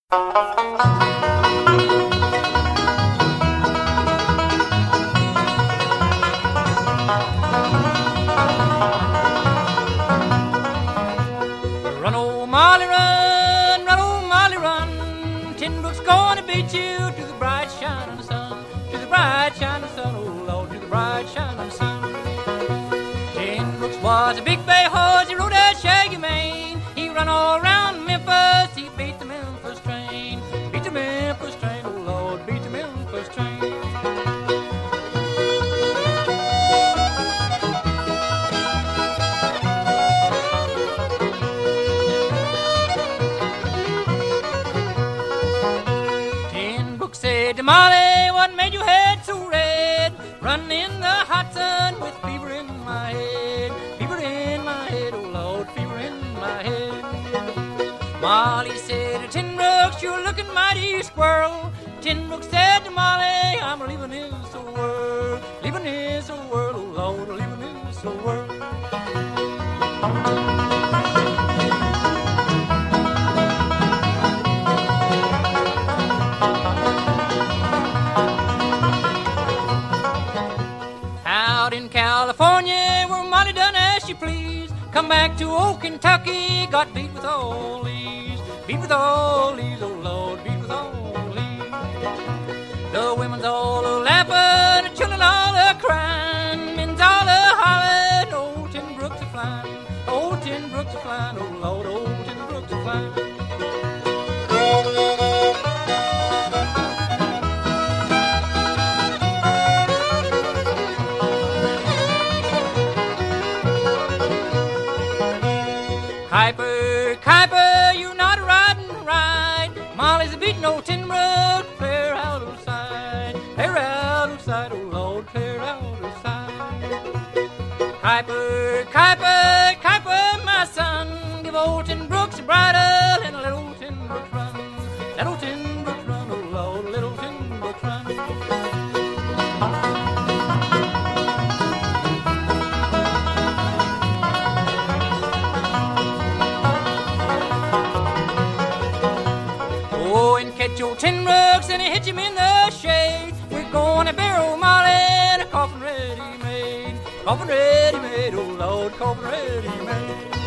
Run, old Molly, run, old Molly, run. Tin Brook's gonna beat you to the bright shining sun, to the bright shining sun, oh Lord, to the bright shining sun. Tin Brooks was a big bay horse, he rode that shaggy mane. He run all around Memphis, he beat the Memphis train, beat the Memphis train, oh Lord, beat the Memphis train. Said to Molly, what made your head so red? Running in the hot sun with fever in my head, oh Lord, fever in my head. Molly said to Tin Brooks, you're looking mighty squirrel. Tin Brooks said to Molly, I'm leaving this old world, oh Lord, leaving this old world. Out in California, where Molly done as she pleased, come back to old Kentucky, got beat with all these, oh Lord, beat with all these. The women's all laughing, the children all crying, men's all hollering, old Tin Brooks a-flying, old Tin Brooks a-flying, oh Lord, old Tin Brooks a-flying. Kuiper, Kuiper, you're not riding right. Molly's a beating old Tin Brooks, clear out of sight, oh Lord, clear out of sight. Kuiper, Kuiper, Kuiper, my son, give old Tin Brooks a bridle and let old Tin Brooks run, let old Tin Brooks run, oh Lord, let old Tin Brooks run. Catch your Tin Brooks and hit him in the shade. We're gonna bury old Molly in a coffin ready made, oh Lord, coffin ready made.